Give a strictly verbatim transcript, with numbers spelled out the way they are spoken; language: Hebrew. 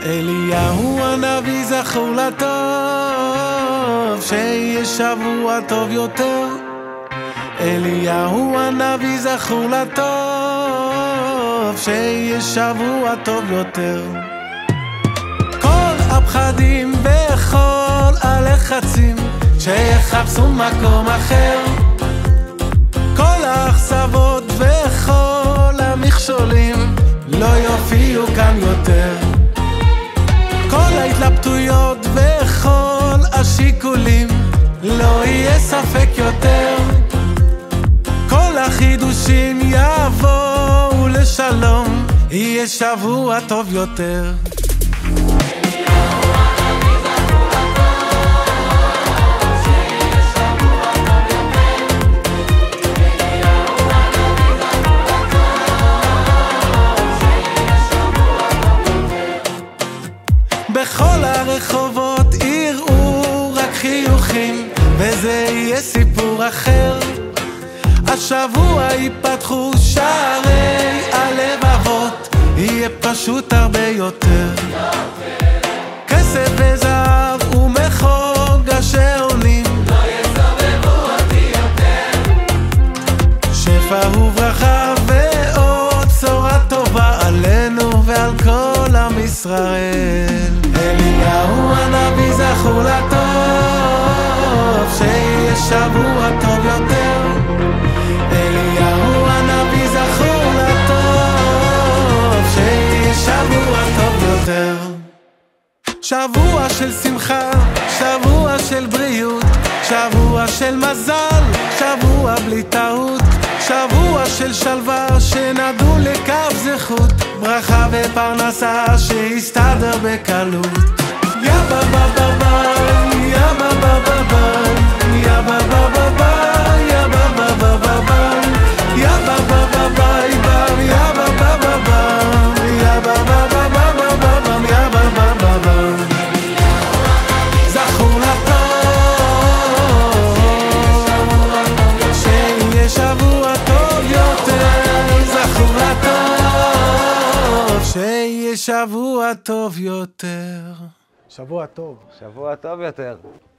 אליהו הנביא זכור לטוב, שיהיה שבוע טוב יותר. אליהו הנביא זכור לטוב, שיהיה שבוע טוב יותר. כל הפחדים וכל הלחצים שיחפשו מקום אחר, כל האכזבות וכל המכשולים לא יופיעו כאן יותר. כל ההתלבטויות וכל השיקולים לא יהיה ספק יותר. כל החידושים יבואו לשלום, יהיה שבוע טוב יותר. בכל הרחובות יראו רק חיוכים, וזה יהיה סיפור אחר. השבוע ייפתחו שערי הלבבות, יהיה פשוט הרבה יותר. כסף וזהב ומחוג השעונים לא יסובבו אותי יותר. שפע וברכה ועוד בשורה טובה עלינו ועל כל עם ישראל. אליהו הנביא זכור לטוב, שיהיה שבוע טוב יותר. אליהו הנביא זכור לטוב, שיהיה שבוע טוב יותר. שבוע של שמחה, שבוע של בריאות, שבוע של מזל, שבוע בלי טעות, שבוע של שלווה שנדעו לקו זכות, ברכה ופרנסה שיסתדר בקלות. יא בא בא בא בא, יא בא בא בא בא, יא בא בא בא בא, יא בא בא בא בא בא, יא בא בא בא בא, יא בא בא בא בא, יא בא בא בא בא בא, יא בא בא בא בא. זכור לטוב, שיהיה שבוע טוב יותר. זכור לטוב, שיהיה שבוע טוב יותר. שבוע טוב. שבוע טוב יותר.